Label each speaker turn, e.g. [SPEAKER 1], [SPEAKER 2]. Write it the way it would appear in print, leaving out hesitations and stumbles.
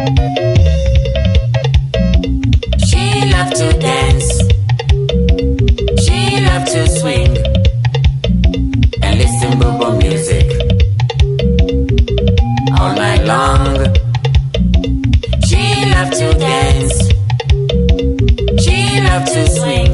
[SPEAKER 1] She loved to dance. She loved to swing and listen boogie music all night long. She loved to dance. She loved to swing